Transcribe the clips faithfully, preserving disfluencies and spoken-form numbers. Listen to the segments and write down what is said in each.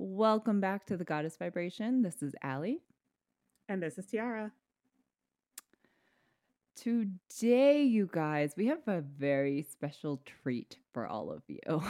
Welcome back to the Goddess Vibration. This is Allie. And this is Tiara. Today, you guys, we have a very special treat for all of you.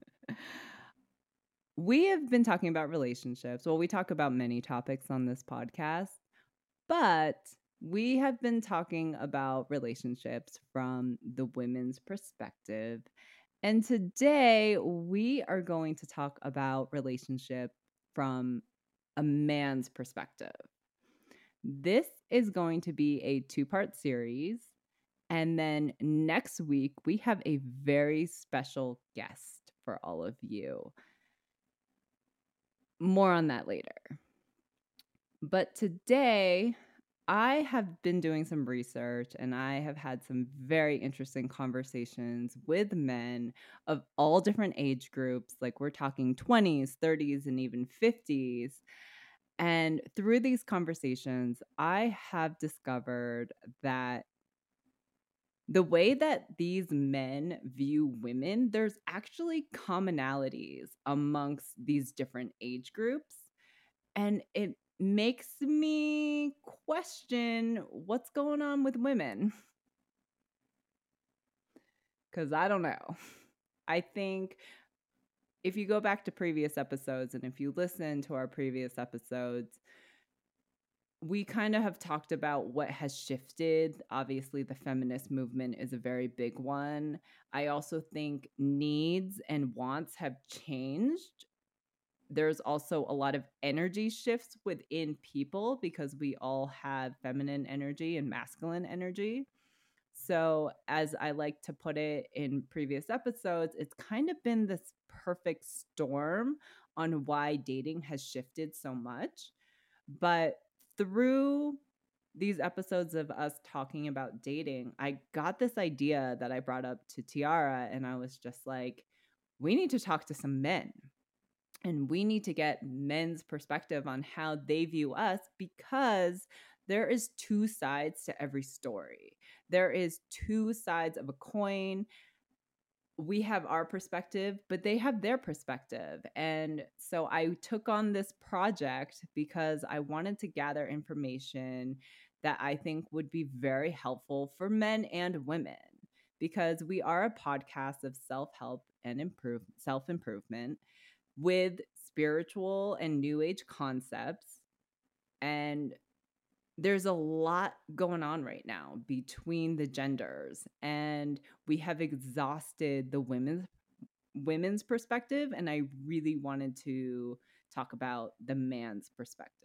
We have been talking about relationships. Well, we talk about many topics on this podcast, but we have been talking about relationships from the women's perspective. And today, we are going to talk about relationship from a man's perspective. This is going to be a two part series. And then next week, we have a very special guest for all of you. More on that later. But today, I have been doing some research and I have had some very interesting conversations with men of all different age groups. Like we're talking twenties, thirties, and even fifties. And through these conversations, I have discovered that the way that these men view women, there's actually commonalities amongst these different age groups. And it makes me question what's going on with women. Because I don't know. I think if you go back to previous episodes and if you listen to our previous episodes, we kind of have talked about what has shifted. Obviously, the feminist movement is a very big one. I also think needs and wants have changed. There's also a lot of energy shifts within people because we all have feminine energy and masculine energy. So, as I like to put it in previous episodes, it's kind of been this perfect storm on why dating has shifted so much. But through these episodes of us talking about dating, I got this idea that I brought up to Tiara, and I was just like, we need to talk to some men and we need to get men's perspective on how they view us because there is two sides to every story. There is two sides of a coin. We have our perspective, but they have their perspective. And so I took on this project because I wanted to gather information that I think would be very helpful for men and women because we are a podcast of self-help and improve self-improvement with spiritual and new age concepts. And there's a lot going on right now between the genders, and we have exhausted the women's women's perspective, and I really wanted to talk about the man's perspective.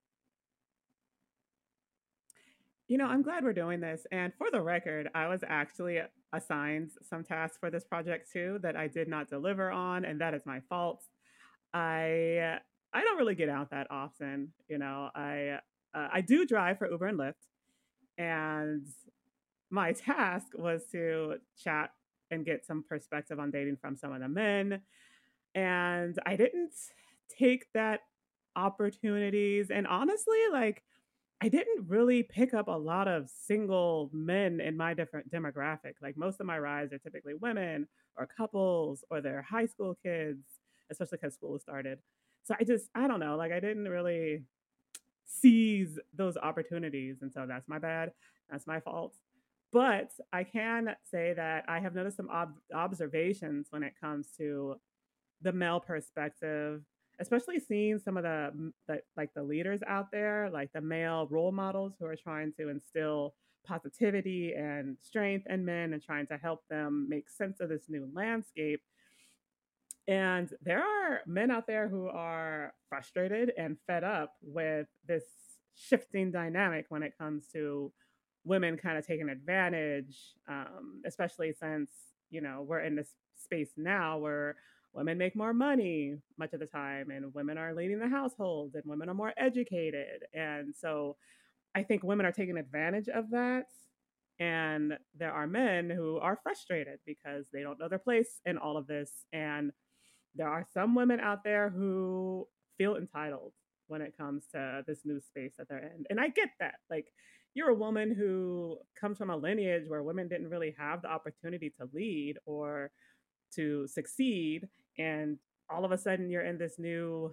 You know, I'm glad we're doing this. And for the record, I was actually assigned some tasks for this project too that I did not deliver on, and that is my fault. I I don't really get out that often. You know, I uh, I do drive for Uber and Lyft, and my task was to chat and get some perspective on dating from some of the men. And I didn't take that opportunities. And honestly, like I didn't really pick up a lot of single men in my different demographic. Like most of my rides are typically women or couples or they're high school kids, especially because school has started. So I just, I don't know, like I didn't really seize those opportunities. And so that's my bad. That's my fault. But I can say that I have noticed some ob- observations when it comes to the male perspective, especially seeing some of the, the like the leaders out there, like the male role models who are trying to instill positivity and strength in men and trying to help them make sense of this new landscape. And there are men out there who are frustrated and fed up with this shifting dynamic when it comes to women kind of taking advantage, um, especially since, you know, we're in this space now where women make more money much of the time and women are leading the household and women are more educated. And so I think women are taking advantage of that. And there are men who are frustrated because they don't know their place in all of this. And there are some women out there who feel entitled when it comes to this new space that they're in. And I get that. Like, you're a woman who comes from a lineage where women didn't really have the opportunity to lead or to succeed. And all of a sudden, you're in this new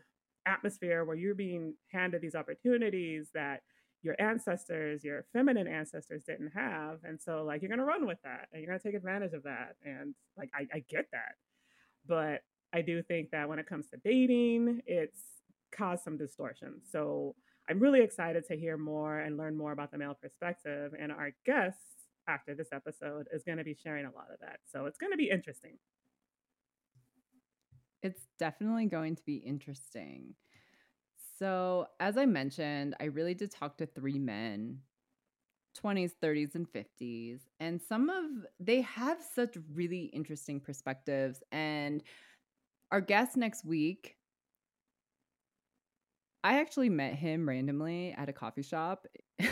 atmosphere where you're being handed these opportunities that your ancestors, your feminine ancestors didn't have. And so like you're gonna run with that and you're gonna take advantage of that. And like I, I get that. But I do think that when it comes to dating, it's caused some distortion. So I'm really excited to hear more and learn more about the male perspective. And our guest after this episode is going to be sharing a lot of that. So it's going to be interesting. It's definitely going to be interesting. So, as I mentioned, I really did talk to three men, twenties, thirties, and fifties. And some of they have such really interesting perspectives. And our guest next week, I actually met him randomly at a coffee shop.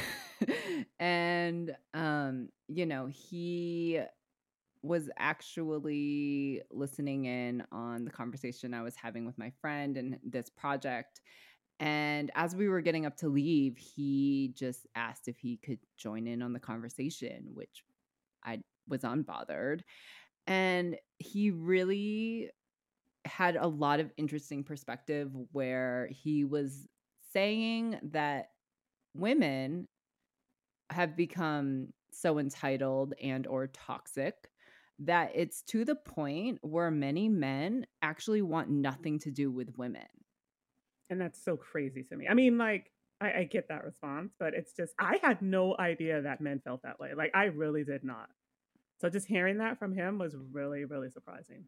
and um, you know, he was actually listening in on the conversation I was having with my friend and this project. And as we were getting up to leave, he just asked if he could join in on the conversation, which I was unbothered. And he really had a lot of interesting perspective where he was saying that women have become so entitled and or toxic that it's to the point where many men actually want nothing to do with women. And that's so crazy to me. I mean, like, I, I get that response, but it's just, I had no idea that men felt that way. Like, I really did not. So just hearing that from him was really, really surprising.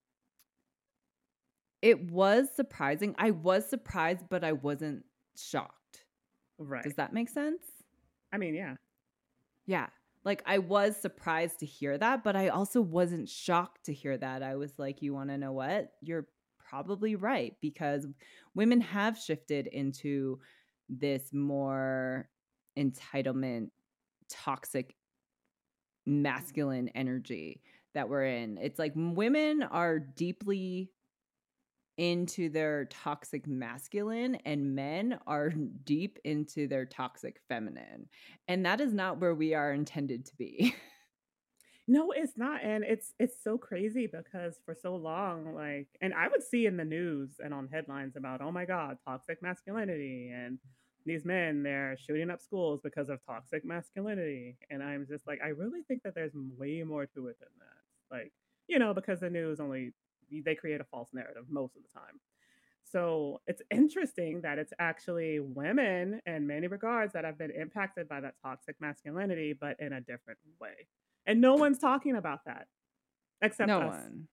It was surprising. I was surprised, but I wasn't shocked. Right. Does that make sense? I mean, yeah. Yeah. Like I was surprised to hear that, but I also wasn't shocked to hear that. I was like, you want to know what? You're probably right, because women have shifted into this more entitlement, toxic, masculine energy that we're in. It's like women are deeply into their toxic masculine and men are deep into their toxic feminine. And that is not where we are intended to be. No, it's not. And it's it's so crazy because for so long, like, and I would see in the news and on headlines about, oh my God, toxic masculinity and these men, they're shooting up schools because of toxic masculinity. And I'm just like, I really think that there's way more to it than that. Like, you know, because the news only they create a false narrative most of the time. So it's interesting that it's actually women in many regards that have been impacted by that toxic masculinity, but in a different way. And no one's talking about that except No us. one.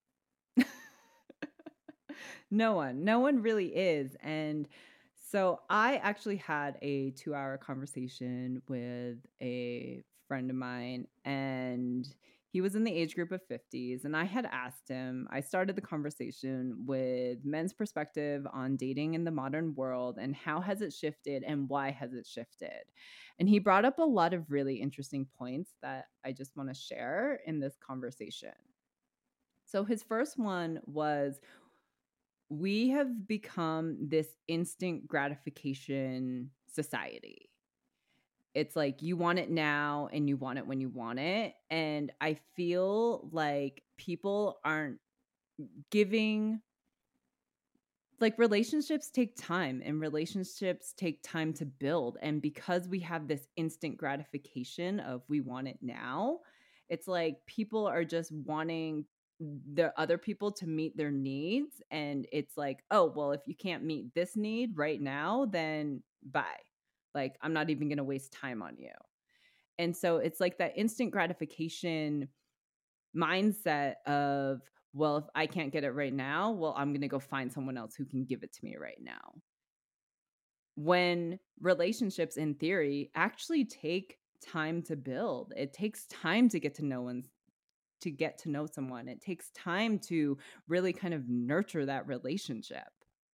No one. No one really is. And so I actually had a two hour conversation with a friend of mine, and he was in the age group of fifties. And I had asked him, I started the conversation with men's perspective on dating in the modern world and how has it shifted and why has it shifted. And he brought up a lot of really interesting points that I just want to share in this conversation. So his first one was, we have become this instant gratification society. It's like you want it now and you want it when you want it. And I feel like people aren't giving, like, relationships take time and relationships take time to build. And because we have this instant gratification of we want it now, it's like people are just wanting the other people to meet their needs. And it's like, oh, well, if you can't meet this need right now, then bye. Like, I'm not even going to waste time on you. And so it's like that instant gratification mindset of, well, if I can't get it right now, well, I'm going to go find someone else who can give it to me right now. When relationships, in theory, actually take time to build. It takes time to get to know one's to get to know someone. It takes time to really kind of nurture that relationship.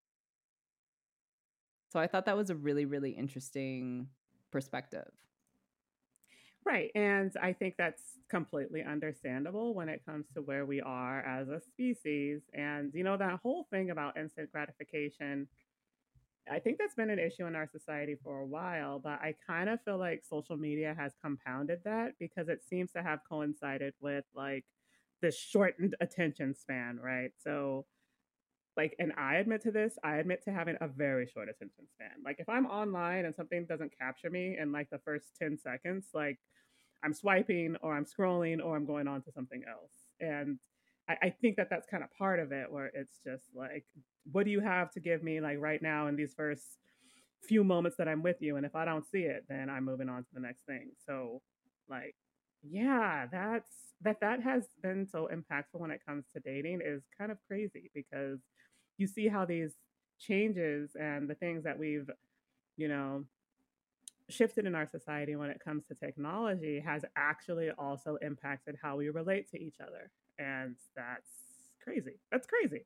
So I thought that was a really, really interesting perspective. Right. And I think that's completely understandable when it comes to where we are as a species. And, you know, that whole thing about instant gratification, I think that's been an issue in our society for a while, but I kind of feel like social media has compounded that because it seems to have coincided with like this shortened attention span, right? So like, and I admit to this, I admit to having a very short attention span. Like, if I'm online and something doesn't capture me in like the first ten seconds, like I'm swiping or I'm scrolling or I'm going on to something else. And I, I think that that's kind of part of it, where it's just like, what do you have to give me like right now in these first few moments that I'm with you? And if I don't see it, then I'm moving on to the next thing. So, like, yeah, that's that that has been so impactful when it comes to dating is kind of crazy, because you see how these changes and the things that we've, you know, shifted in our society when it comes to technology has actually also impacted how we relate to each other. And that's crazy. That's crazy.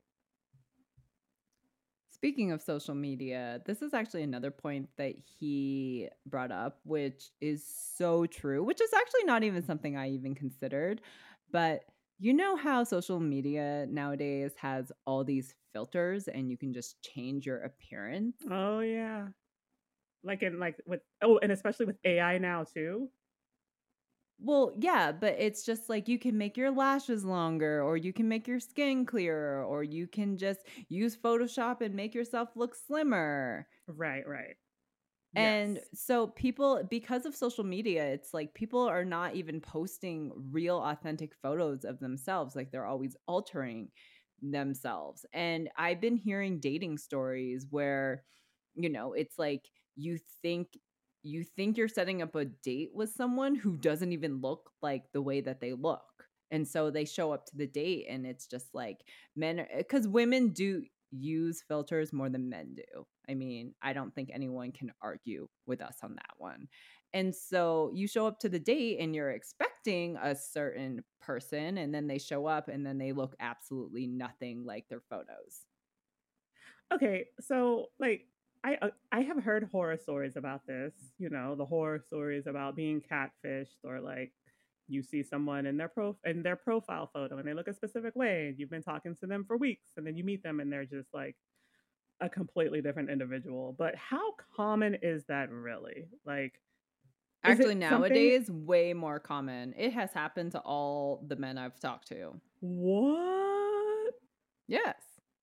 Speaking of social media, this is actually another point that he brought up, which is so true, which is actually not even something I even considered. But you know how social media nowadays has all these filters and you can just change your appearance? Oh yeah. Like in like with oh, and especially with A I now too. Well, yeah, but it's just like you can make your lashes longer, or you can make your skin clearer, or you can just use Photoshop and make yourself look slimmer. Right, right. And Yes. so people, because of social media, it's like people are not even posting real authentic photos of themselves. Like they're always altering themselves. And I've been hearing dating stories where, you know, it's like you think you think you're setting up a date with someone who doesn't even look like the way that they look. And so they show up to the date and it's just like men, because women do use filters more than men do. I mean, I don't think anyone can argue with us on that one. And so you show up to the date and you're expecting a certain person, and then they show up and then they look absolutely nothing like their photos. Okay, so like I uh, I have heard horror stories about this, you know, the horror stories about being catfished, or like you see someone in their pro in their profile photo and they look a specific way and you've been talking to them for weeks and then you meet them and they're just like a completely different individual. But how common is that really? Like, is Actually, it something? nowadays, way more common. It has happened to all the men I've talked to. What? Yes.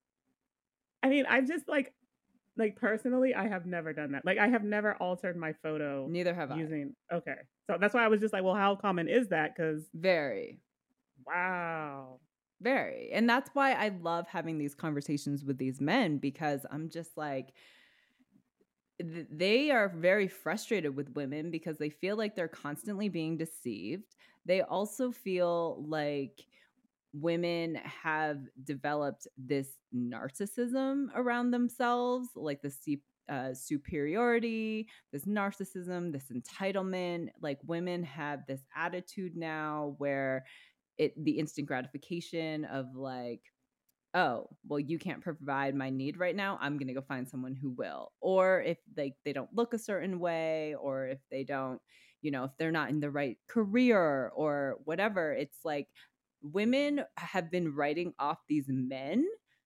I mean, I've just like like personally, I have never done that. Like, I have never altered my photo Neither have I. using. Okay, so that's why I was just like, well, how common is that? Because Very. wow. Very. And that's why I love having these conversations with these men, because I'm just like, th- they are very frustrated with women because they feel like they're constantly being deceived. They also feel like women have developed this narcissism around themselves, like the se- uh, superiority, this narcissism, this entitlement. Like women have this attitude now where it the instant gratification of like, oh, well, you can't provide my need right now, I'm gonna go find someone who will. Or if like they don't look a certain way, or if they don't, you know, if they're not in the right career or whatever, it's like women have been writing off these men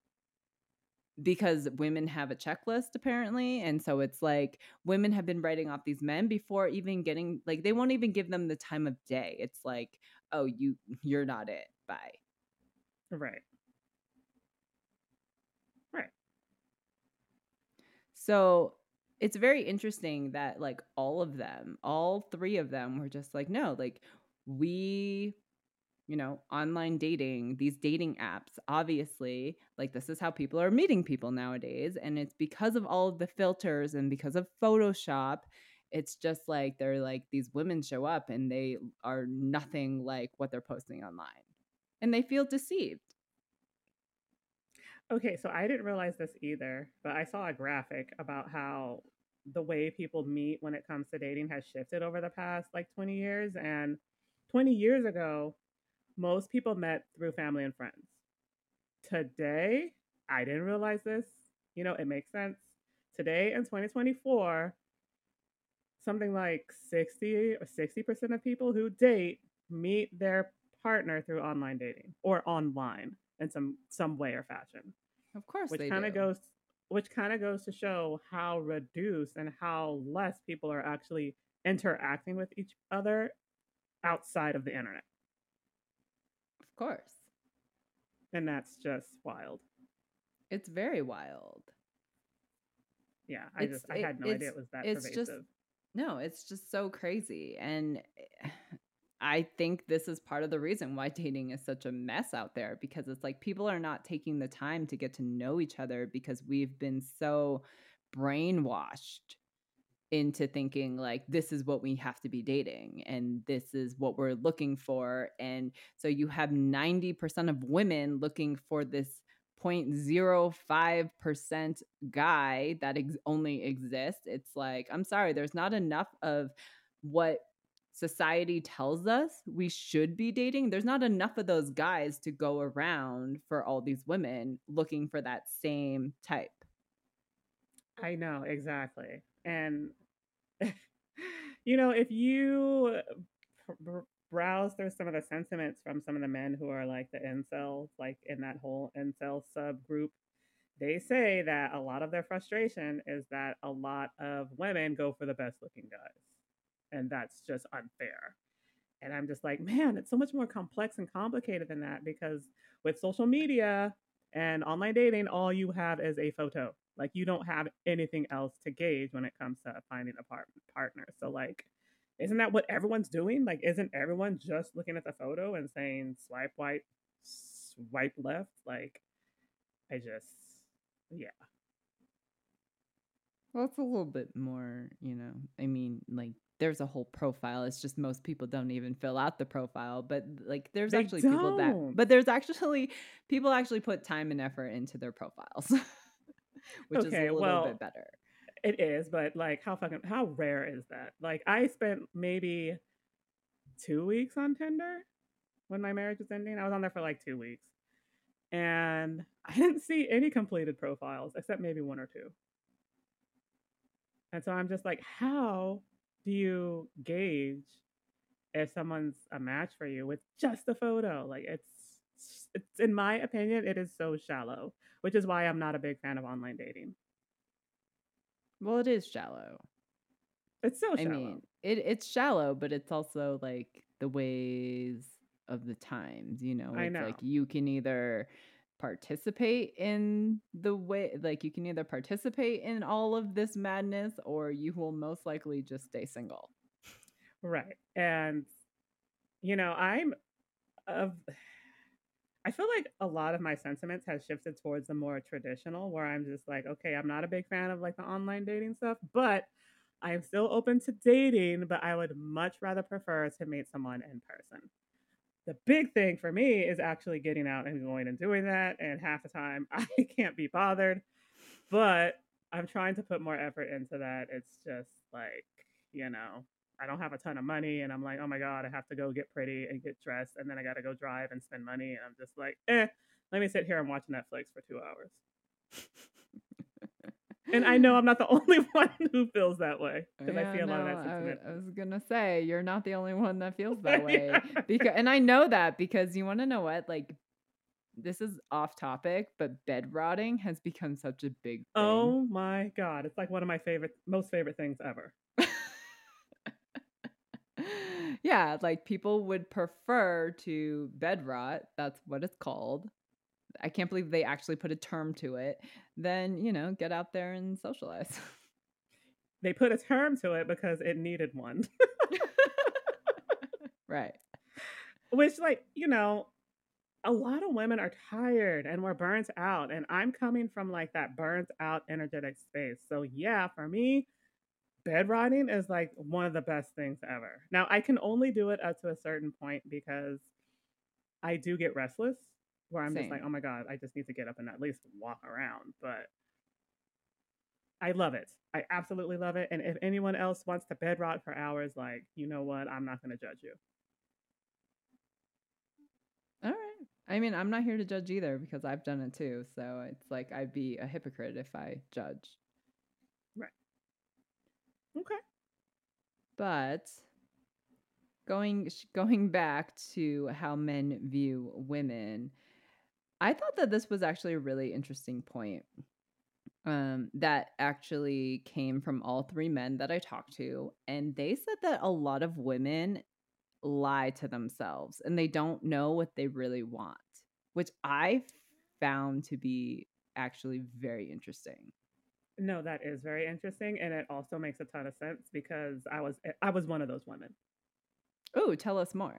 because women have a checklist apparently. And so it's like women have been writing off these men before even getting, like, they won't even give them the time of day. It's like, oh, you you're not it, bye. Right. Right. So it's very interesting that like all of them, all three of them were just like, no, like we, you know, online dating, these dating apps, obviously, like this is how people are meeting people nowadays. And it's because of all of the filters and because of Photoshop. It's just like they're like these women show up and they are nothing like what they're posting online. And they feel deceived. Okay, so I didn't realize this either, but I saw a graphic about how the way people meet when it comes to dating has shifted over the past like twenty years. And twenty years ago, most people met through family and friends. Today, I didn't realize this. You know, it makes sense. Today in twenty twenty-four, something like sixty or sixty percent of people who date meet their partner through online dating or online in some some way or fashion, Of course which they kind of do. goes which kind of goes to show how reduced and how less people are actually interacting with each other outside of the internet. Of course. And that's just wild. It's very wild. Yeah, I It's just I it, had no idea it's it was that it's just pervasive. no, it's just so crazy. And I think this is part of the reason why dating is such a mess out there, because it's like people are not taking the time to get to know each other because we've been so brainwashed into thinking like this is what we have to be dating and this is what we're looking for. And so you have ninety percent of women looking for this zero point zero five percent guy that ex- only exists. It's like, I'm sorry, there's not enough of what society tells us we should be dating. There's not enough of those guys to go around for all these women looking for that same type. I know, exactly. And you know, if you br- browse through some of the sentiments from some of the men who are like the incels, like in that whole incel subgroup, they say that a lot of their frustration is that a lot of women go for the best looking guys. And that's just unfair. And I'm just like, man, it's so much more complex and complicated than that because with social media and online dating, all you have is a photo. Like you don't have anything else to gauge when it comes to finding a part- partner. So like, isn't that what everyone's doing? Like, isn't everyone just looking at the photo and saying swipe right, swipe left? Like, I just, yeah. Well, it's a little bit more, you know, I mean, like there's a whole profile. It's just most people don't even fill out the profile, but like there's They actually people that, don't. but there's actually people actually put time and effort into their profiles, which is a Okay, little bit well, better. it is, but like, how fucking how rare is that? Like, I spent maybe two weeks on Tinder when my marriage was ending. I was on there for like two weeks, and I didn't see any completed profiles except maybe one or two. And so I'm just like, how do you gauge if someone's a match for you with just a photo? Like, it's it's in my opinion, it is so shallow, which is why I'm not a big fan of online dating. Well, it is shallow. It's so I shallow. mean, it it's shallow, but it's also like the ways of the times, you know, I it's like know. you can either participate in the way, like you can either participate in all of this madness or you will most likely just stay single. Right. And you know, I'm of I feel like a lot of my sentiments has shifted towards the more traditional where I'm just like, okay, I'm not a big fan of like the online dating stuff, but I am still open to dating, but I would much rather prefer to meet someone in person. The big thing for me is actually getting out and going and doing that, and half the time I can't be bothered, but I'm trying to put more effort into that. It's just like, you know, I don't have a ton of money and I'm like, oh my God, I have to go get pretty and get dressed and then I got to go drive and spend money. And I'm just like, eh, let me sit here and watch Netflix for two hours. And I know I'm not the only one who feels that way because I Yeah, see a lot of no, that I, sentiment. I was gonna say you're not the only one that feels that way because, and I know that because you want to know what, like this is off topic, but bed rotting has become such a big thing. Oh my God. It's like one of my favorite, most favorite things ever. Yeah, like people would prefer to bed rot, that's what it's called. I can't believe they actually put a term to it. Then, you know, get out there and socialize. They put a term to it because it needed one. Right. Which, like, you know, a lot of women are tired and we're burnt out. And I'm coming from like that burnt out energetic space. So, yeah, for me, bed rotting is like one of the best things ever. Now, I can only do it up to a certain point because I do get restless where I'm just like, Same. oh my God, I just need to get up and at least walk around. But I love it. I absolutely love it. And if anyone else wants to bed rot for hours, like, you know what? I'm not going to judge you. All right. I mean, I'm not here to judge either because I've done it too. So it's like I'd be a hypocrite if I judged. Right. Okay. But going going back to how men view women, I thought that this was actually a really interesting point. Um, that actually came from all three men that I talked to, and they said that a lot of women lie to themselves and they don't know what they really want, which I found to be actually very interesting. No, that is very interesting, and it also makes a ton of sense because I was I was one of those women. Oh, tell us more.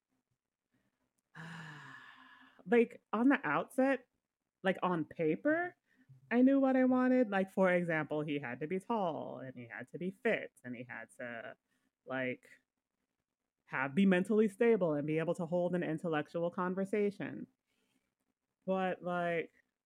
Like on the outset, like on paper, I knew what I wanted. Like for example, he had to be tall and he had to be fit and he had to like have be mentally stable and be able to hold an intellectual conversation. But like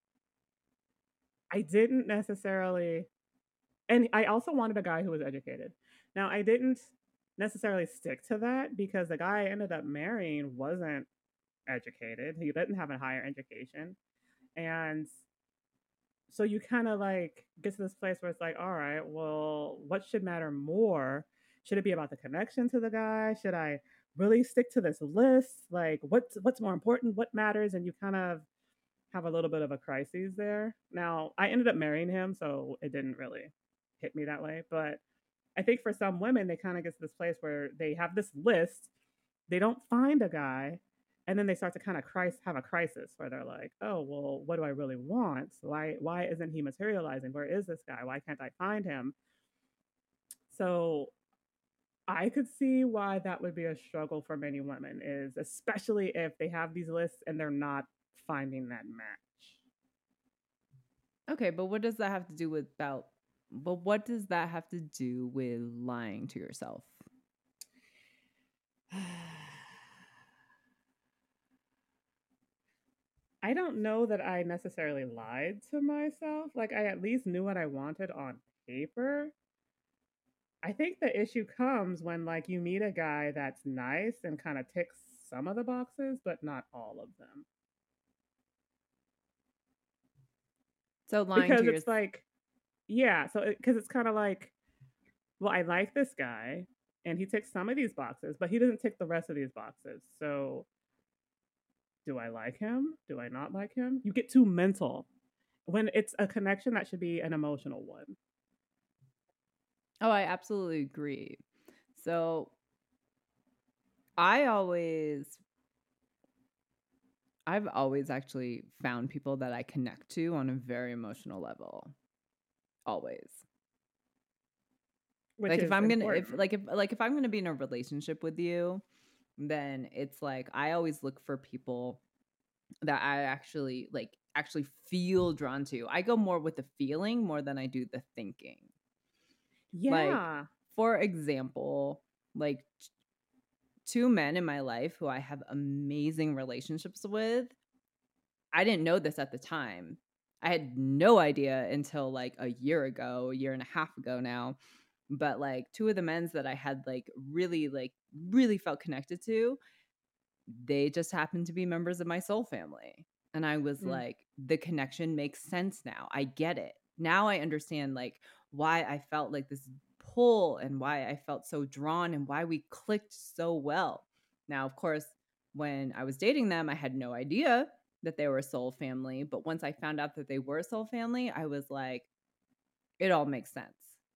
I didn't necessarily, and I also wanted a guy who was educated. Now, I didn't necessarily stick to that because the guy I ended up marrying wasn't educated. He didn't have a higher education. And so you kind of like get to this place where it's like, all right, well, what should matter more? Should it be about the connection to the guy? Should I really stick to this list? Like, what's what's more important? What matters? And you kind of have a little bit of a crisis there. Now, I ended up marrying him, so it didn't really hit me that way. But I think for some women, they kind of get to this place where they have this list, they don't find a guy, and then they start to kind of crisis, have a crisis where they're like, "Oh, well, what do I really want? Why why isn't he materializing? Where is this guy? Why can't I find him?" So I could see why that would be a struggle for many women, is especially if they have these lists and they're not finding that match. Okay, but what does that have to do with about but what does that have to do with lying to yourself? I don't know that I necessarily lied to myself. Like, I at least knew what I wanted on paper. I think the issue comes when, like, you meet a guy that's nice and kind of ticks some of the boxes, but not all of them. So lying to Because your it's like, yeah, so because it, it's kind of like, well, I like this guy and he ticks some of these boxes, but he doesn't tick the rest of these boxes. So, do I like him? Do I not like him? You get too mental when it's a connection that should be an emotional one. Oh, I absolutely agree. So I always I've always actually found people that I connect to on a very emotional level. Always. Which Like if is I'm gonna if important. like if like if I'm gonna be in a relationship with you, then it's like I always look for people that I actually like actually feel drawn to. I go more with the feeling more than I do the thinking. Like Yeah. for example, like t- two men in my life who I have amazing relationships with, I didn't know this at the time. I had no idea until like a year ago, a year and a half ago now. But like two of the men's that I had like really like really felt connected to, they just happened to be members of my soul family. And I was Mm. like, the connection makes sense now. I get it. Now I understand like why I felt like this pull and why I felt so drawn and why we clicked so well. Now, of course, when I was dating them, I had no idea that they were a soul family. But once I found out that they were a soul family, I was like, it all makes sense.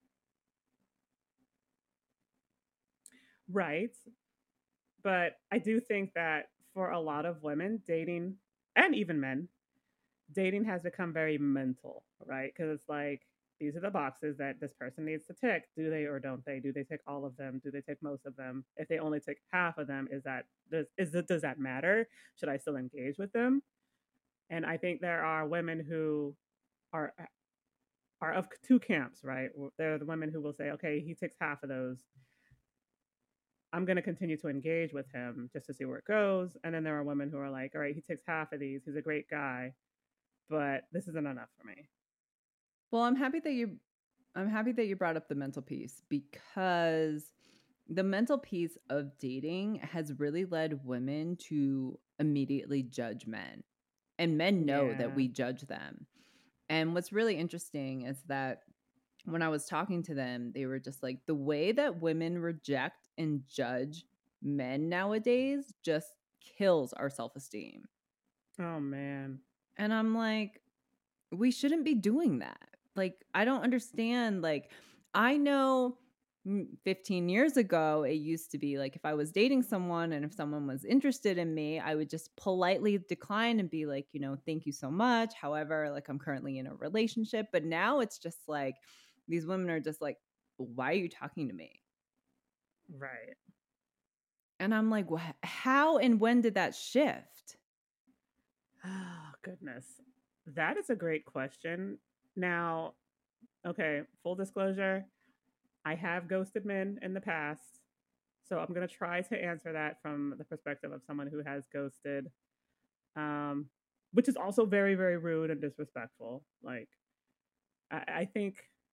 Right. But I do think that for a lot of women, dating and even men, dating has become very mental, right? Because it's like, these are the boxes that this person needs to tick. Do they or don't they? Do they tick all of them? Do they tick most of them? If they only tick half of them, is that does is it does that matter? Should I still engage with them? And I think there are women who are are of two camps, right? There are the women who will say, okay, he ticks half of those. I'm going to continue to engage with him just to see where it goes. And then there are women who are like, all right, he ticks half of these. He's a great guy, but this isn't enough for me. Well, I'm happy that you I'm happy that you brought up the mental piece because the mental piece of dating has really led women to immediately judge men. And men know that Yeah. we judge them. And what's really interesting is that when I was talking to them, they were just like, the way that women reject and judge men nowadays just kills our self esteem. Oh, man. And I'm like, we shouldn't be doing that. Like, I don't understand. Like, I know fifteen years ago, it used to be like if I was dating someone and if someone was interested in me, I would just politely decline and be like, you know, thank you so much. However, like I'm currently in a relationship. But now it's just like these women are just like, why are you talking to me? Right. And I'm like, "Wha- how and when did that shift?" Oh, goodness. That is a great question. Now, okay, full disclosure, I have ghosted men in the past. So I'm going to try to answer that from the perspective of someone who has ghosted, um, which is also very, very rude and disrespectful. Like, I, I think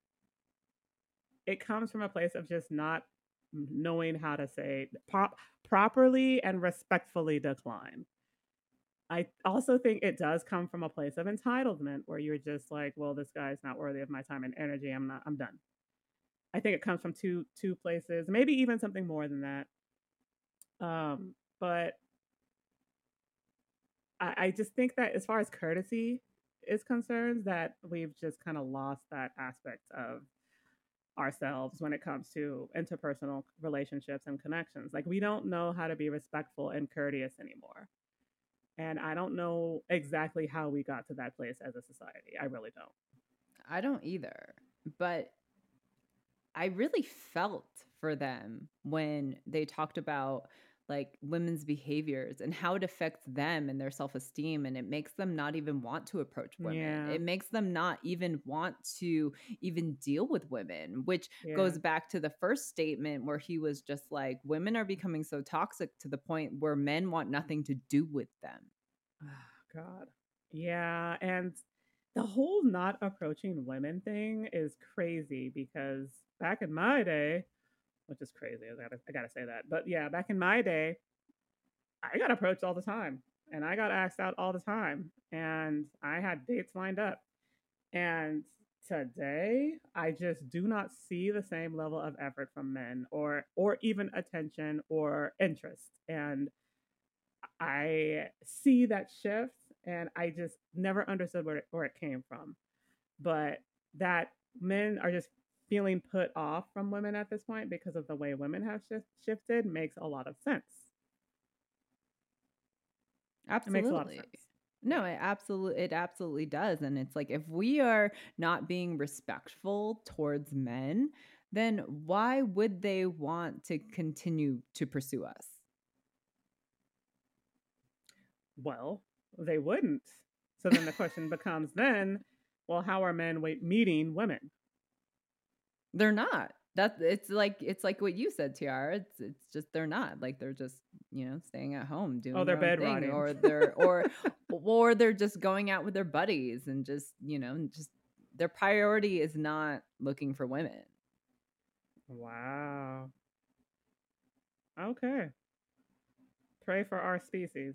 it comes from a place of just not knowing how to say pop properly and respectfully decline. I also think it does come from a place of entitlement where you're just like, well, this guy's not worthy of my time and energy. I'm not, I'm done. I think it comes from two two places, maybe even something more than that. Um, but I, I just think that as far as courtesy is concerned, that we've just kind of lost that aspect of ourselves when it comes to interpersonal relationships and connections. Like we don't know how to be respectful and courteous anymore. And I don't know exactly how we got to that place as a society. I really don't. I don't either. But I really felt for them when they talked about like women's behaviors and how it affects them and their self-esteem, and it makes them not even want to approach women. Yeah. It makes them not even want to even deal with women, which Yeah. goes back to the first statement where he was just like, women are becoming so toxic to the point where men want nothing to do with them. Oh, God. Yeah. And the whole not approaching women thing is crazy because back in my day, which is crazy, I gotta, I gotta say that. But yeah, back in my day, I got approached all the time and I got asked out all the time and I had dates lined up. And today, I just do not see the same level of effort from men or or even attention or interest. And I see that shift and I just never understood where it, where it came from. But that men are just feeling put off from women at this point because of the way women have shif- shifted makes a lot of sense. It makes a lot of Absolutely. sense. No, Yeah. it absolutely it absolutely does. And it's like if we are not being respectful towards men, then why would they want to continue to pursue us? Well, they wouldn't. So then the question becomes then, well, how are men wait, meeting women? They're not. That it's like it's like what you said, Tiara. It's it's just they're not. Like they're just, you know, staying at home Oh, doing they're their own bed thing, rotting. or they're or or they're just going out with their buddies and just, you know, just their priority is not looking for women. Wow. Okay. Pray for our species.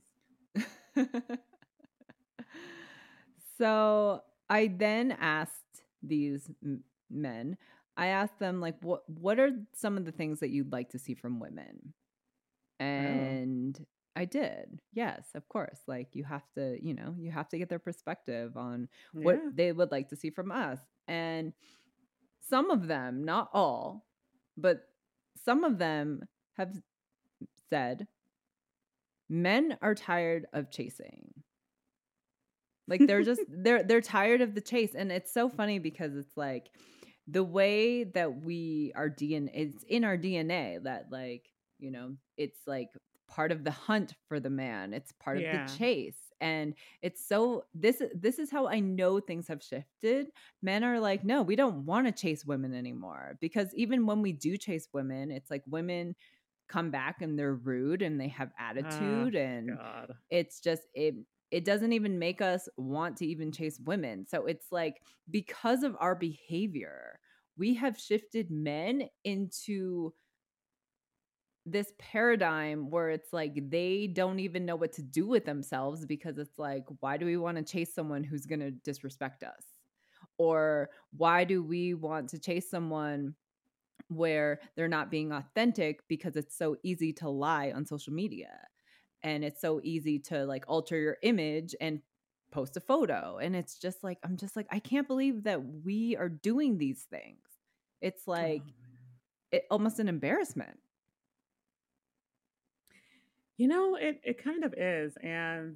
So I then asked these m- men, I asked them like, what what are some of the things that you'd like to see from women? Oh, And I did. Yes, of course. Like you have to, you know, you have to get their perspective on what yeah. they would like to see from us. And some of them, not all, but some of them have said men are tired of chasing. Like they're just they're they're tired of the chase, and it's so funny because it's like the way that we our D N A, it's in our D N A that like, you know, it's like part of the hunt for the man. It's part of the Yeah. chase. And it's so this this is how I know things have shifted. Men are like, "No, we don't want to chase women anymore." Because even when we do chase women, it's like women come back and they're rude and they have Ah, attitude, and God. it's just it it doesn't even make us want to even chase women. So it's like because of our behavior, we have shifted men into this paradigm where it's like they don't even know what to do with themselves because it's like, why do we want to chase someone who's going to disrespect us? Or why do we want to chase someone where they're not being authentic because it's so easy to lie on social media? And it's so easy to like alter your image and post a photo, and it's just like I'm just like I can't believe that we are doing these things. It's Oh, like man. it, almost an embarrassment. You know, it it kind of is, and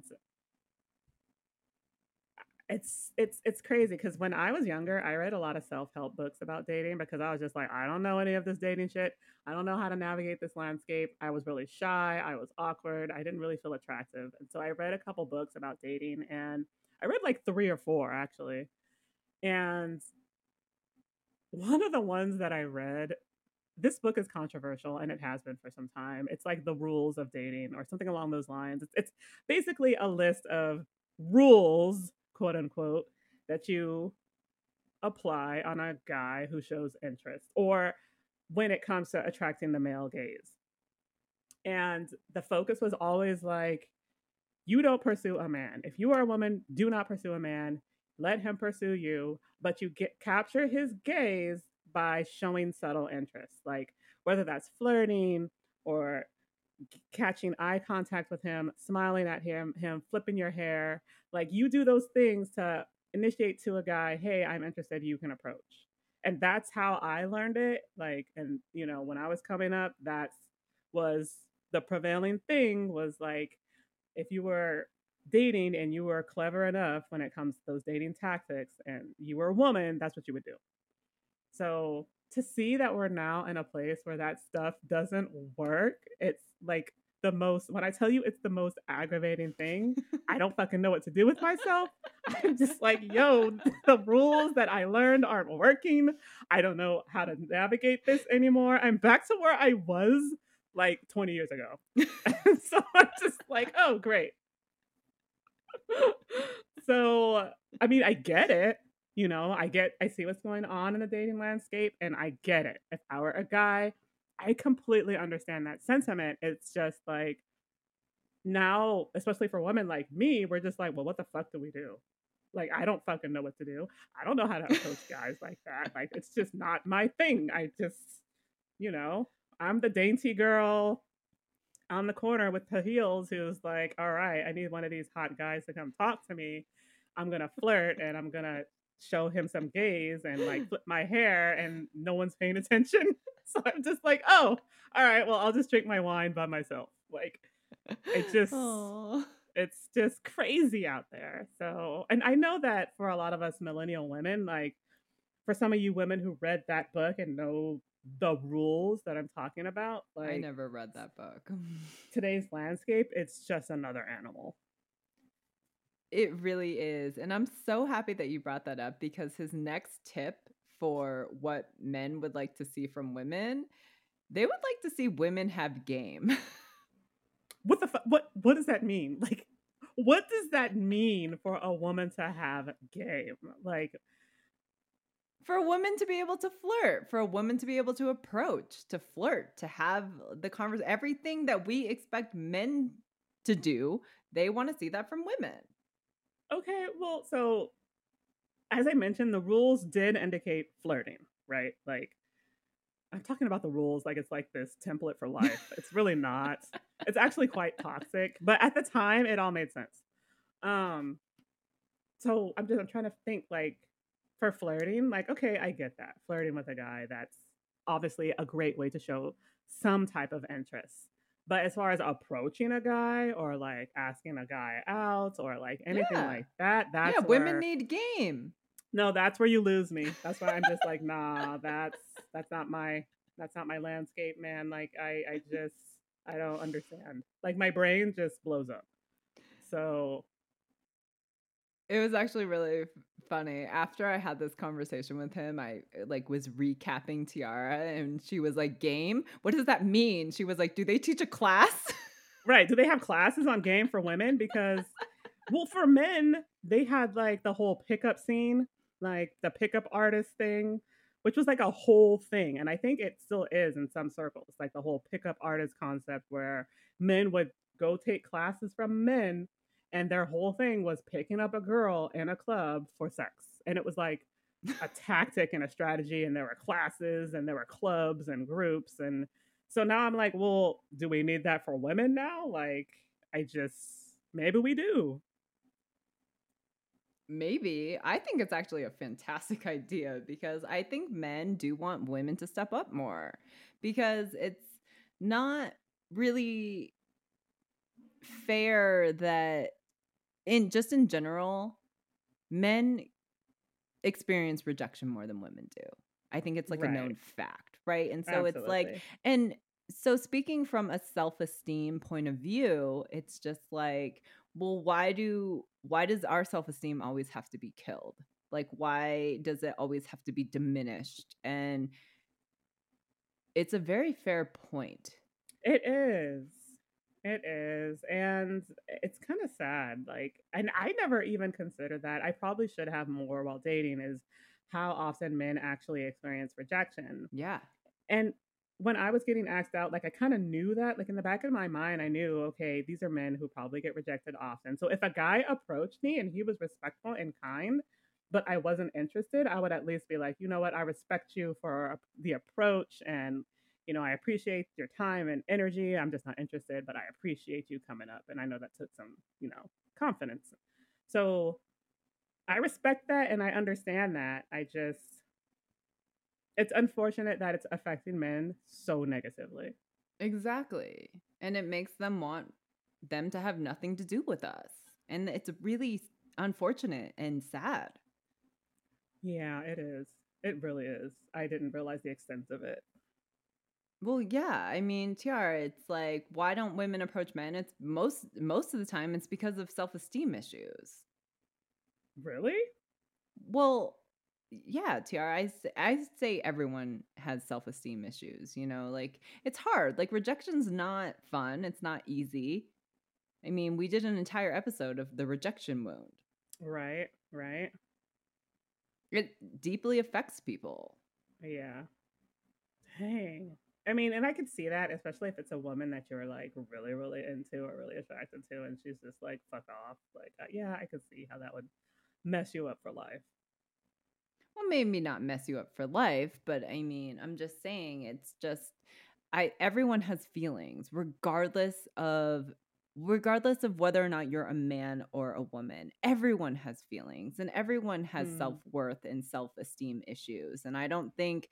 it's it's it's crazy because when I was younger, I read a lot of self-help books about dating because I was just like, I don't know any of this dating shit. I don't know how to navigate this landscape. I was really shy. I was awkward. I didn't really feel attractive. And so I read a couple books about dating and I read like three or four actually. And one of the ones that I read, this book is controversial and it has been for some time. It's like The Rules of Dating or something along those lines. It's, it's basically a list of rules, quote unquote, that you apply on a guy who shows interest or when it comes to attracting the male gaze. And the focus was always like, you don't pursue a man. If you are a woman, do not pursue a man. Let him pursue you, but you get capture his gaze by showing subtle interest, like whether that's flirting or catching eye contact with him, smiling at him, him flipping your hair. Like you do those things to initiate to a guy, hey, I'm interested, you can approach. And that's how I learned it. Like, and you know, when I was coming up, that was the prevailing thing was like if you were dating and you were clever enough when it comes to those dating tactics and you were a woman, that's what you would do. So to see that we're now in a place where that stuff doesn't work, it's like the most, when I tell you it's the most aggravating thing, I don't fucking know what to do with myself. I'm just like, yo, the rules that I learned aren't working. I don't know how to navigate this anymore. I'm back to where I was like twenty years ago. So I'm just like, oh, great. So, I mean, I get it. You know, I get, I see what's going on in the dating landscape and I get it. If I were a guy, I completely understand that sentiment. It's just like now, especially for women like me, we're just like, well, what the fuck do we do? Like, I don't fucking know what to do. I don't know how to approach guys like that. Like, it's just not my thing. I just, you know, I'm the dainty girl on the corner with the heels who's like, all right, I need one of these hot guys to come talk to me. I'm going to flirt and I'm going to show him some gaze and like flip my hair and no one's paying attention. So I'm just like, oh, all right, well, I'll just drink my wine by myself. Like, it just, Aww. It's just crazy out there. So, and I know that for a lot of us millennial women, like for some of you women who read that book and know the rules that I'm talking about, like I never read that book. Today's landscape, it's just another animal. It really is. And I'm so happy that you brought that up because his next tip for what men would like to see from women, they would like to see women have game. What the fu- what what does that mean? Like what does that mean for a woman to have game? Like for a woman to be able to flirt, for a woman to be able to approach, to flirt, to have the conversation, everything that we expect men to do, they want to see that from women. Okay, well, so as I mentioned, the rules did indicate flirting, right? Like I'm talking about the rules like it's like this template for life. It's really not. It's actually quite toxic, but at the time it all made sense. Um so I'm just I'm trying to think like for flirting, like okay, I get that. Flirting with a guy, that's obviously a great way to show some type of interest. But as far as approaching a guy or like asking a guy out or like anything yeah. like that, that's yeah, where, women need game. No, that's where you lose me. That's why I'm just like, nah, that's that's not my that's not my landscape, man. Like I I just I don't understand. Like my brain just blows up. So it was actually really funny. After I had this conversation with him, I like was recapping Tiara and she was like, game? What does that mean? She was like, do they teach a class? Right. Do they have classes on game for women? Because well, for men, they had like the whole pickup scene, like the pickup artist thing, which was like a whole thing. And I think it still is in some circles, like the whole pickup artist concept where men would go take classes from men and their whole thing was picking up a girl in a club for sex. And it was like a tactic and a strategy, and there were classes and there were clubs and groups. And so now I'm like, well, do we need that for women now? Like, I just, maybe we do. Maybe. I think it's actually a fantastic idea because I think men do want women to step up more because it's not really fair that in just in general, men experience rejection more than women do. I think it's like a known Right. fact, right? And so it's like, Absolutely. and so speaking from a self-esteem point of view, it's just like, well, why do why does our self-esteem always have to be killed? Like why does it always have to be diminished? And it's a very fair point. It is. It is. And it's kind of sad. Like, and I never even considered that. I probably should have more while dating is how often men actually experience rejection. Yeah. And when I was getting asked out, like I kind of knew that, like in the back of my mind, I knew, okay, these are men who probably get rejected often. So if a guy approached me and he was respectful and kind, but I wasn't interested, I would at least be like, you know what, I respect you for the approach and you know, I appreciate your time and energy. I'm just not interested, but I appreciate you coming up. And I know that took some, you know, confidence. So I respect that and I understand that. I just, it's unfortunate that it's affecting men so negatively. Exactly. And it makes them want them to have nothing to do with us. And it's really unfortunate and sad. Yeah, it is. It really is. I didn't realize the extent of it. Well, yeah. I mean, Tiara, it's like, why don't women approach men? It's most most of the time it's because of self-esteem issues. Really? Well, yeah, Tiara, I, s- I say everyone has self-esteem issues, you know, like it's hard. Like rejection's not fun. It's not easy. I mean, we did an entire episode of the rejection wound. Right, right. It deeply affects people. Yeah. Dang. I mean, and I could see that, especially if it's a woman that you're like really, really into or really attracted to, and she's just like, fuck off. Like, uh, yeah, I could see how that would mess you up for life. Well, maybe not mess you up for life, but I mean, I'm just saying it's just I everyone has feelings regardless of regardless of whether or not you're a man or a woman. Everyone has feelings and everyone has Hmm. self-worth and self-esteem issues. And I don't think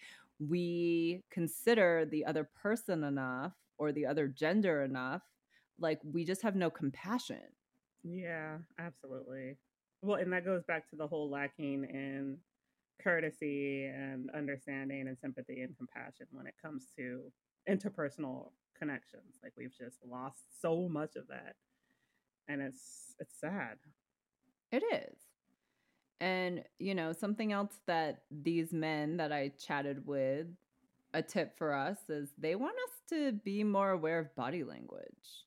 we consider the other person enough or the other gender enough. Like we just have no compassion. Yeah, absolutely. Well, and that goes back to the whole lacking in courtesy and understanding and sympathy and compassion when it comes to interpersonal connections. Like we've just lost so much of that, and it's it's sad. It is. And, you know, something else that these men that I chatted with, a tip for us is they want us to be more aware of body language,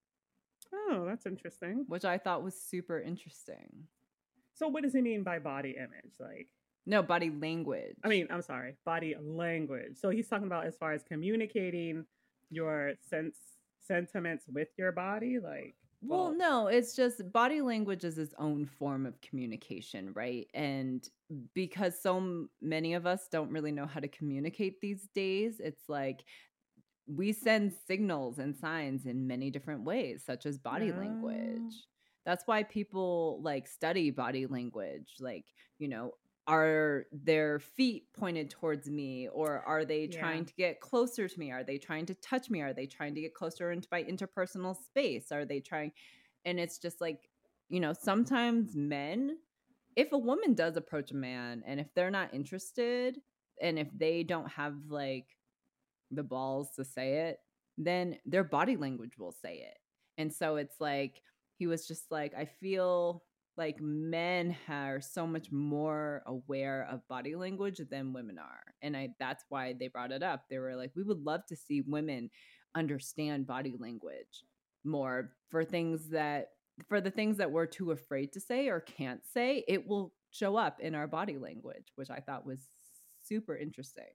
Oh, that's interesting. which I thought was super interesting. So, what does he mean by body image? Like, No, body I language. mean, I'm sorry, body language. So he's talking about as far as communicating your sense sentiments with your body. Like, Well, well, no, it's just body language is its own form of communication, right? And because so m- many of us don't really know how to communicate these days, it's like we send signals and signs in many different ways, such as body no, language. That's why people like study body language. Like, you know, are their feet pointed towards me or are they yeah, trying to get closer to me? Are they trying to touch me? Are they trying to get closer into my interpersonal space? Are they trying? And it's just like, you know, sometimes men, if a woman does approach a man and if they're not interested and if they don't have like the balls to say it, then their body language will say it. And so it's like he was just like, I feel like men are so much more aware of body language than women are. And I that's why they brought it up. They were like, we would love to see women understand body language more for things that for the things that we're too afraid to say or can't say, it will show up in our body language, which I thought was super interesting.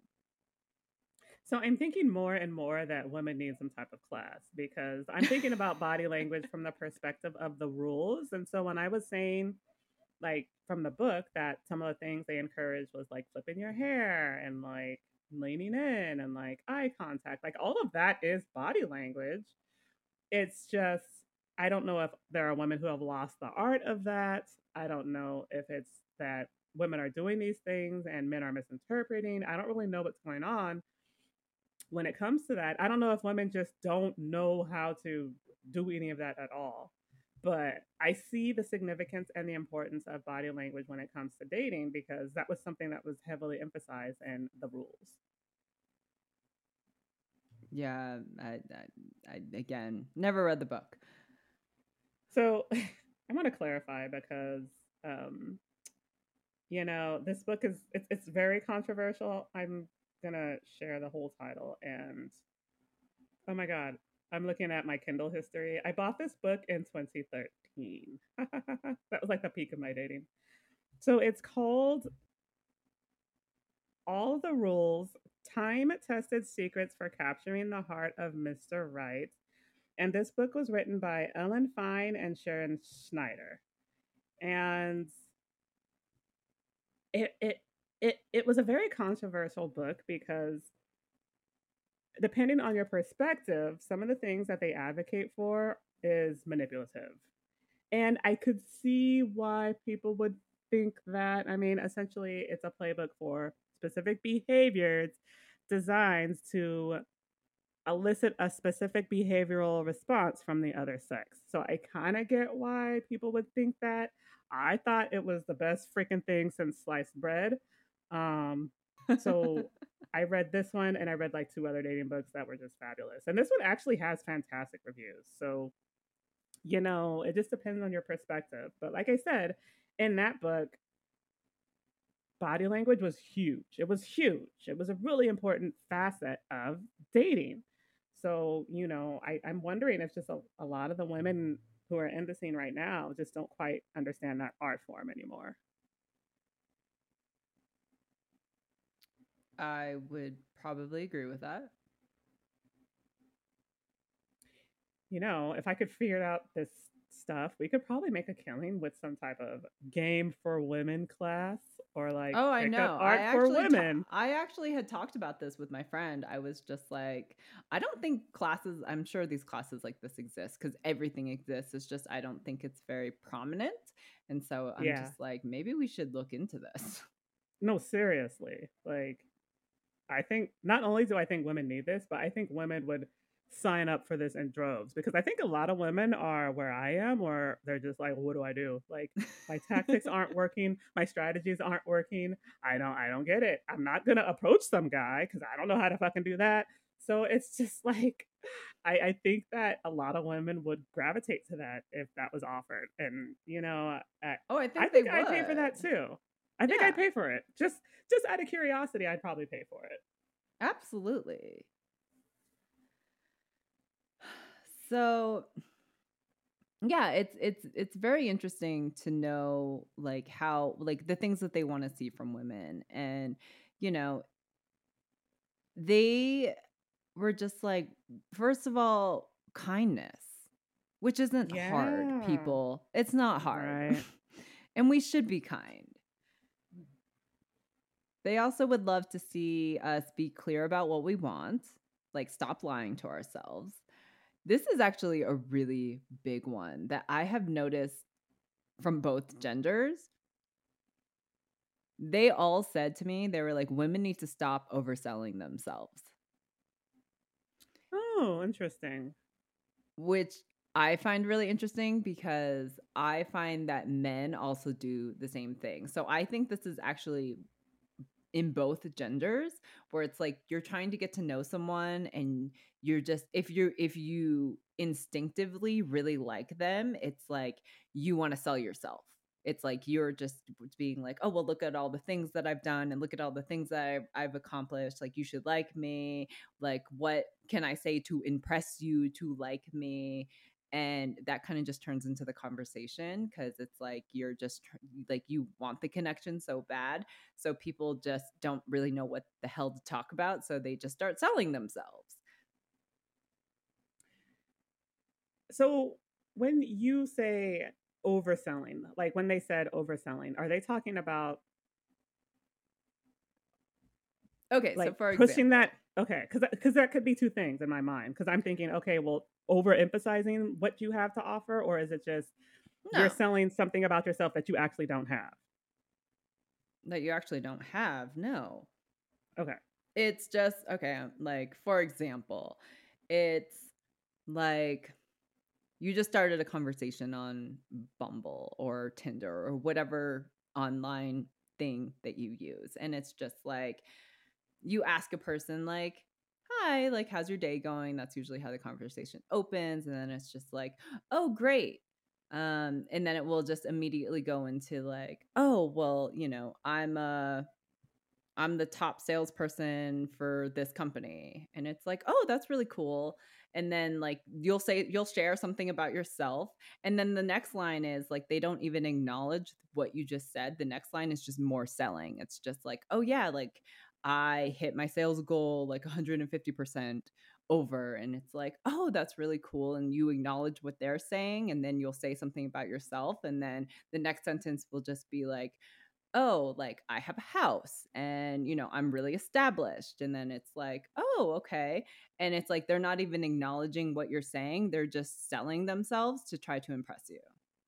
so I'm thinking more and more that women need some type of class because I'm thinking about body language from the perspective of the rules. And so when I was saying, like from the book, that some of the things they encouraged was like flipping your hair and like leaning in and like eye contact, like all of that is body language. It's just I don't know if there are women who have lost the art of that. I don't know if it's that women are doing these things and men are misinterpreting. I don't really know what's going on when it comes to that. I don't know if women just don't know how to do any of that at all. But I see the significance and the importance of body language when it comes to dating because that was something that was heavily emphasized in the rules. Yeah, I, I, I again never read the book. So I want to clarify because um, you know this book is it's it's very controversial. I'm gonna share the whole title and oh my god, I'm looking at my Kindle history. I bought this book in twenty thirteen. That was like the peak of my dating. So it's called All the Rules: Time Tested Secrets for Capturing the Heart of Mister Right. And this book was written by Ellen Fine and Sharon Schneider. And it it it it was a very controversial book because depending on your perspective, some of the things that they advocate for is manipulative. And I could see why people would think that. I mean, essentially, it's a playbook for specific behaviors designed to elicit a specific behavioral response from the other sex. So I kind of get why people would think that. I thought it was the best freaking thing since sliced bread. Um, so I read this one and I read like two other dating books that were just fabulous. And this one actually has fantastic reviews. So, you know, it just depends on your perspective. But like I said, in that book, body language was huge. It was huge. It was a really important facet of dating. So, you know, I, I'm wondering if just a, a lot of the women who are in the scene right now just don't quite understand that art form anymore. I would probably agree with that. You know, if I could figure out this stuff, we could probably make a killing with some type of game for women class or like Oh, I pickup know. I art for actually ta- women. I actually had talked about this with my friend. I was just like, I don't think classes, I'm sure these classes like this exist because everything exists. It's just I don't think it's very prominent. And so I'm Yeah. just like, maybe we should look into this. No, seriously. Like, I think not only do I think women need this, but I think women would sign up for this in droves because I think a lot of women are where I am, or they're just like, what do I do? Like my tactics aren't working, my strategies aren't working. I don't, I don't get it. I'm not gonna approach some guy because I don't know how to fucking do that. So it's just like, I, I think that a lot of women would gravitate to that if that was offered, and you know, I, Oh, I I think they think I'd pay for would. that too. I think Yeah, I'd pay for it. Just just out of curiosity, I'd probably pay for it. absolutely. So, yeah, it's it's it's very interesting to know like how like the things that they want to see from women and you know, they were just like first of all, kindness, which isn't hard, Yeah. people. It's not hard. Right. And we should be kind. They also would love to see us be clear about what we want, like stop lying to ourselves. This is actually a really big one that I have noticed from both genders. They all said to me, they were like, women need to stop overselling themselves, Oh, interesting. which I find really interesting because I find that men also do the same thing. So I think this is actually in both genders where it's like you're trying to get to know someone and you're just if you're if you instinctively really like them, it's like you want to sell yourself. It's like you're just being like, oh well, look at all the things that I've done and look at all the things that I've, I've accomplished, like you should like me, like what can I say to impress you to like me. And that kind of just turns into the conversation because it's like you're just like you want the connection so bad, so people just don't really know what the hell to talk about, so they just start selling themselves. So when you say overselling, like when they said overselling, are they talking about Okay, so like for pushing that? example, Okay, because because that could be two things in my mind. Because I'm thinking, okay, well, overemphasizing what you have to offer, or is it just you're No, selling something about yourself that you actually don't have? that you actually don't have. No. Okay. It's just okay, um, like for example, it's like you just started a conversation on Bumble or Tinder or whatever online thing that you use. And it's just like you ask a person like, "Hi, like how's your day going?" That's usually how the conversation opens, and then it's just like, "Oh, great." Um and then it will just immediately go into like, "Oh, well, you know, I'm a I'm the top salesperson for this company." And it's like, "Oh, that's really cool." And then like you'll say you'll share something about yourself. And then the next line is like they don't even acknowledge what you just said. The next line is just more selling. It's just like, "Oh yeah, like I hit my sales goal like one hundred fifty percent over." And it's like, "Oh, that's really cool." And you acknowledge what they're saying, and then you'll say something about yourself. And then the next sentence will just be like, "Oh, like I have a house and, you know, I'm really established." And then it's like, "Oh, okay." And it's like they're not even acknowledging what you're saying. They're just selling themselves to try to impress you.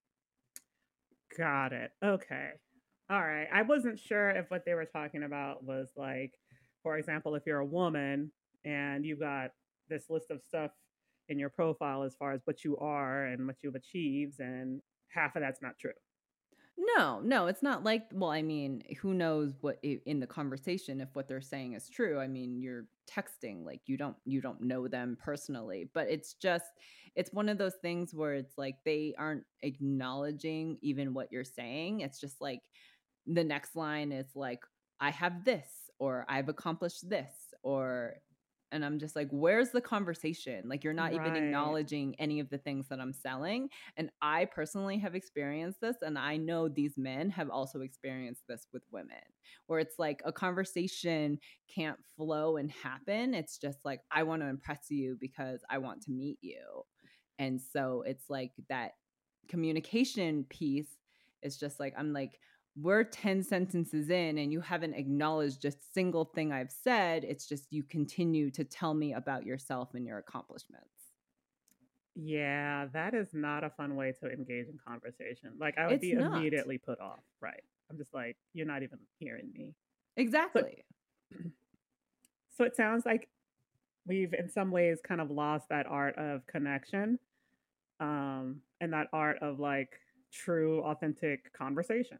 Got it. Okay. All right. I wasn't sure if what they were talking about was like, for example, if you're a woman and you've got this list of stuff in your profile as far as what you are and what you've achieved, and half of that's not true. No, no, it's not like, well, I mean, who knows what I in the conversation if what they're saying is true. I mean, you're texting, like you don't you don't know them personally, but it's just it's one of those things where it's like they aren't acknowledging even what you're saying. It's just like the next line is like, "I have this," or "I've accomplished this," or and I'm just like, "Where's the conversation?" Like you're not even Right. acknowledging any of the things that I'm selling. And I personally have experienced this, and I know these men have also experienced this with women, where it's like a conversation can't flow and happen. It's just like, "I want to impress you because I want to meet you." And so it's like that communication piece is just like, I'm like, we're ten sentences in and you haven't acknowledged a single thing I've said. It's just you continue to tell me about yourself and your accomplishments. Yeah, that is not a fun way to engage in conversation. Like, I would It's be not. immediately put off. Right. I'm just like, you're not even hearing me. So, Exactly. so it sounds like we've in some ways kind of lost that art of connection, um, and that art of like true, authentic conversation.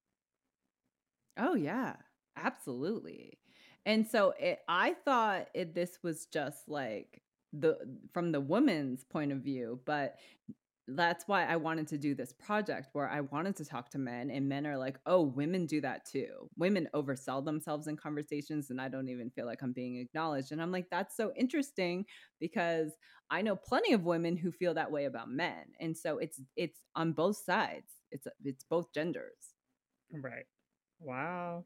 Oh yeah, absolutely. And so it, I thought it, this was just like the from the woman's point of view, but that's why I wanted to do this project where I wanted to talk to men, and men are like, "Oh, women do that too. Women oversell themselves in conversations and I don't even feel like I'm being acknowledged." And I'm like, "That's so interesting because I know plenty of women who feel that way about men." And so it's it's on both sides. It's it's both genders. Right. Wow.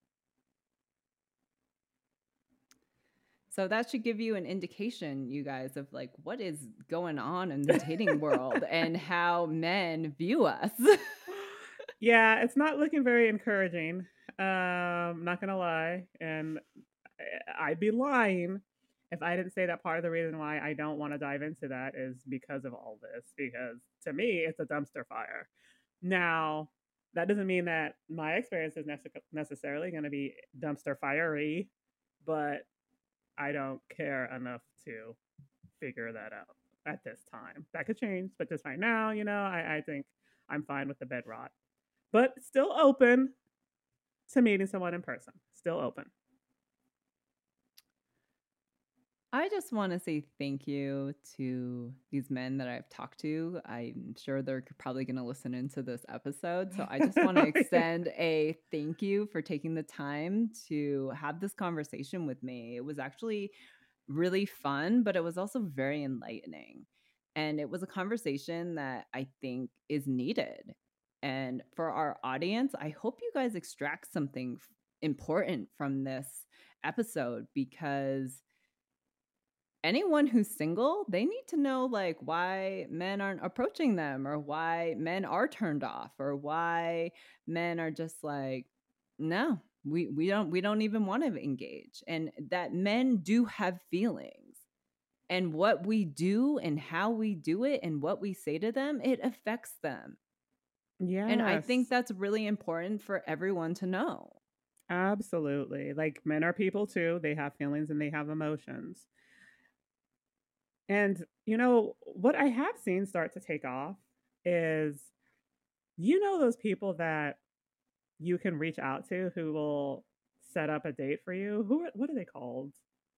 So that should give you an indication, you guys, of like what is going on in the dating world and how men view us. Yeah, it's not looking very encouraging. Um, not gonna lie, and I- I'd be lying if I didn't say that part of the reason why I don't want to dive into that is because of all this. Because to me, it's a dumpster fire. Now, that doesn't mean that my experience is nece- necessarily going to be dumpster fiery, but I don't care enough to figure that out at this time. That could change, but just right now, you know, I, I think I'm fine with the bed rot. But still open to meeting someone in person. Still open. I just want to say thank you to these men that I've talked to. I'm sure they're probably going to listen into this episode. So I just want to Yeah. extend a thank you for taking the time to have this conversation with me. It was actually really fun, but it was also very enlightening. And it was a conversation that I think is needed. And for our audience, I hope you guys extract something f- important from this episode, because anyone who's single, they need to know like why men aren't approaching them, or why men are turned off, or why men are just like, no, we we don't we don't even want to engage, and that men do have feelings. And what we do and how we do it and what we say to them, it affects them. And I think Yes, that's really important for everyone to know. absolutely. Like men are people too. They have feelings and they have emotions. And you know, what I have seen start to take off is, you know, those people that you can reach out to who will set up a date for you. Who are, what are they called?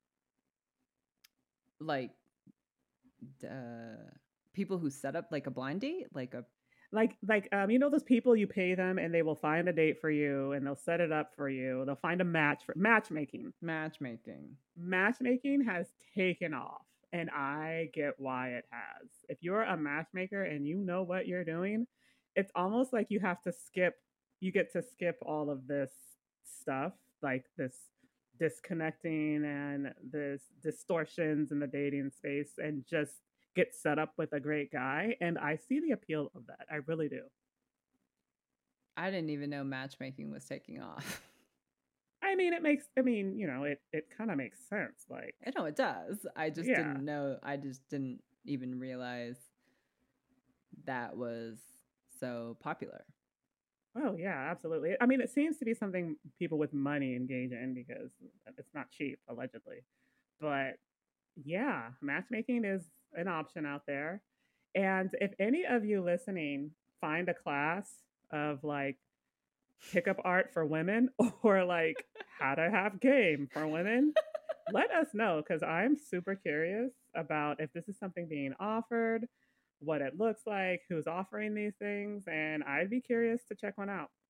Like uh, people who set up like a blind date, like a Like like um you know those people, you pay them and they will find a date for you and they'll set it up for you. They'll find a match for matchmaking. matchmaking. Matchmaking has taken off and I get why it has. If you're a matchmaker and you know what you're doing, it's almost like you have to skip you get to skip all of this stuff, like this disconnecting and this distortions in the dating space, and just get set up with a great guy. And I see the appeal of that. I really do. I didn't even know matchmaking was taking off. I mean, it makes I mean, you know, it it kind of makes sense. Like, I know it does. I just yeah. didn't know. I just didn't even realize that was so popular. Oh yeah, absolutely. I mean, it seems to be something people with money engage in because it's not cheap, allegedly. But yeah, matchmaking is an option out there. And if any of you listening find a class of like pickup art for women or like how to have game for women, let us know because I'm super curious about if this is something being offered, what it looks like, who's offering these things, and I'd be curious to check one out.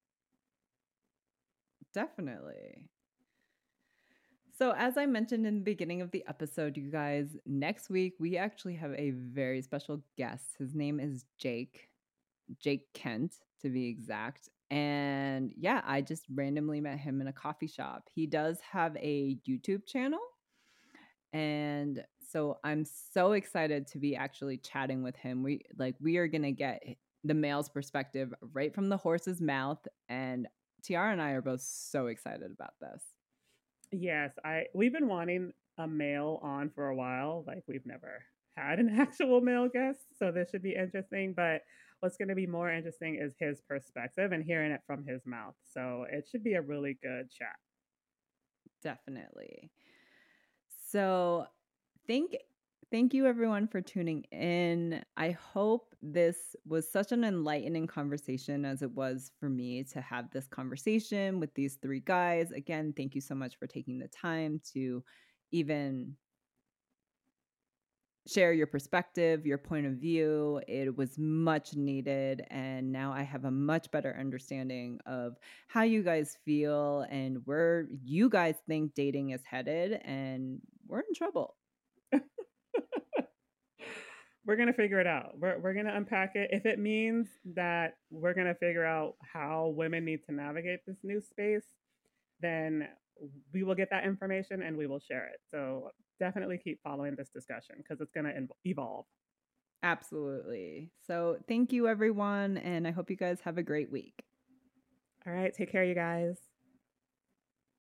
Definitely. So, as I mentioned in the beginning of the episode, you guys, next week we actually have a very special guest. His name is Jake, Jake Kent to be exact. And yeah, I just randomly met him in a coffee shop. He does have a YouTube channel. And so I'm so excited to be actually chatting with him. We like we are going to get the male's perspective right from the horse's mouth, and Tiara and I are both so excited about this. Yes, I we've been wanting a male on for a while. Like we've never had an actual male guest, so this should be interesting. But what's going to be more interesting is his perspective and hearing it from his mouth. So it should be a really good chat. Definitely. So, thank thank you everyone for tuning in. I hope this was such an enlightening conversation as it was for me to have this conversation with these three guys. Again, thank you so much for taking the time to even share your perspective, your point of view. It was much needed. And now I have a much better understanding of how you guys feel and where you guys think dating is headed. And we're in trouble. We're going to figure it out. We're, we're going to unpack it. If it means that we're going to figure out how women need to navigate this new space, then we will get that information and we will share it. So definitely keep following this discussion because it's going to evolve. Absolutely. So thank you, everyone. And I hope you guys have a great week. All right. Take care, you guys.